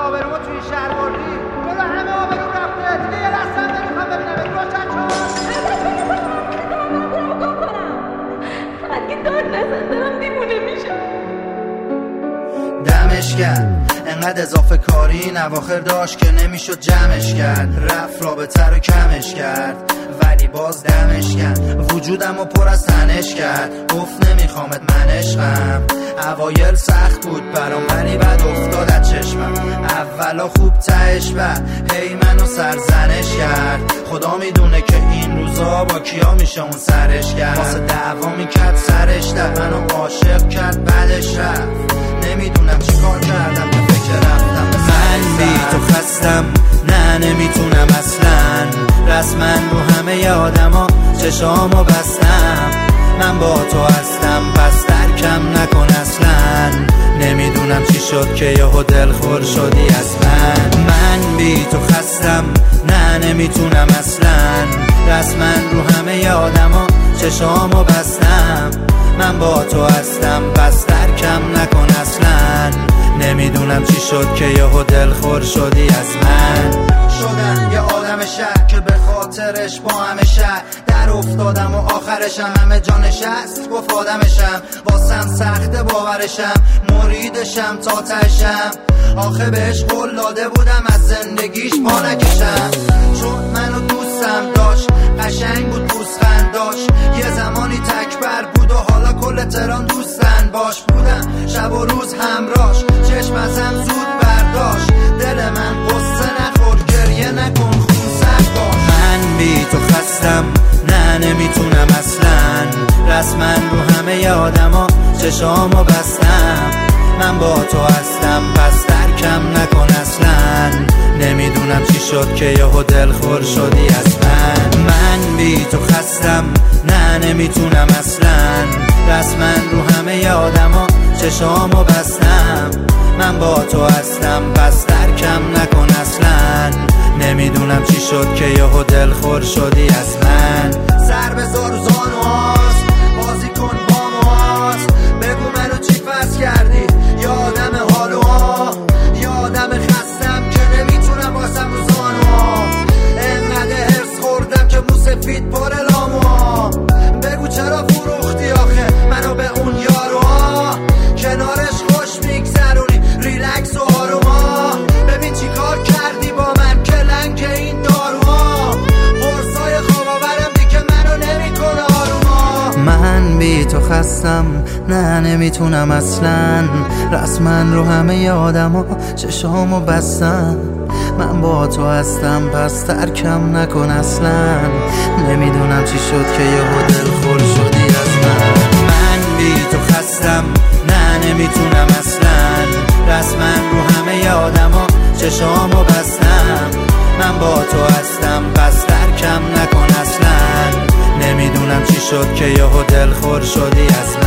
آبرومو توی شهر بردی. برو همه آبروم رفته دیگه. یه لحظه هم نمیخوام ببینمت. روشن فقط که دار نزن دارم دیوونه میشه. دمش کرد انقدر اضافه کاری این اواخر داشت که نمیشد جمعش کرد. رفت رابطه رو کمش کرد ولی باز دمش کرد. وجودم رو پر از تنش کرد. گفت نمیخوامت من عشقم. اوایل سخت بود برام ولی بعد افتاد از چشمم. اولا خوب تهش بعد هی منو سرزنش کرد. خدا میدونه که این روزا با کیا میشه اون سرش کرد. واسه دعوا میکرد سرش در منو عاشق کرد بعدش رفت. نمیدونم چی کار کردم که فکر رفتم. من بی تو خستم نه نمیتونم اصلا. رسما رو همه آدما چشامو بستم. من با تو هستم پس ترکم نکن اصلا. نمیدونم چی شد که یهو دلخور شدی از من بی تو خستم نه نمیتونم اصلا. رسما رو همه آدما چشامو بستم. من با تو هستم پس ترکم نکن اصلا. نمیدونم چی شد که یهو دلخور شدی از من. شدم یه آدم شهر که به خاطرش با همه شهر در افتادم و آخرشم همه جانش هست. گفت آدمشم واسم سخت باورشم. مریدشم تا تشم. آخه بهش قول داده بودم از زندگیش پا نکشم. چون منو دوستم داشت قشنگ بود پوزخند داشت. یه زمانی تکبر بود و حالا کل تهران دوستن باش بودم. شب و روز همراش چشم ازم زود برداشت. دل من قصه نخور گریه نکن خون سرد باش. من بی تو خستم نه نمیتونم اصلا. رسما رو همه آدما چشامو بستم. من با تو هستم پس ترکم نکن اصلا. نمیدونم چی شد که یهو دلخور شدی از من بی تو خستم نه نمیتونم اصلا. رسما رو همه آدما چشامو بستم. من با تو هستم پس ترکم نکن اصلا. نمیدونم چی شد که یهو دلخور شدی از من. سر بذار رو زانوهاست بازی کن با موهاست. بگو منو چی فس کردی یا آدم حالوها یا آدم خستم که نمیتونم باسم رو زانوها. انقدر هرس خوردم که موسفید پر لاموها. بگو چرا فروختی آخه منو به اون یاروها. کنارش خوش میگذرونی ریلکس و آروما. ببین چی کار کردی با من که لنگ این داروها. قرصای خواب آورم دیگه منو نمیکنه آروما. من بی تو خستم نه نمیتونم اصلا. رسما رو همه آدما چشامو بستم. من با تو هستم پس ترکم نکن اصلا. نمیدونم چی شد که یهو دلخور شدی از من بی تو خستم نه نمیتونم اصلا. رسما رو همه آدما چشامو بستم. من با تو هستم پس ترکم نکن اصلا. نمیدونم چی شد که یهو دلخور شدی از من.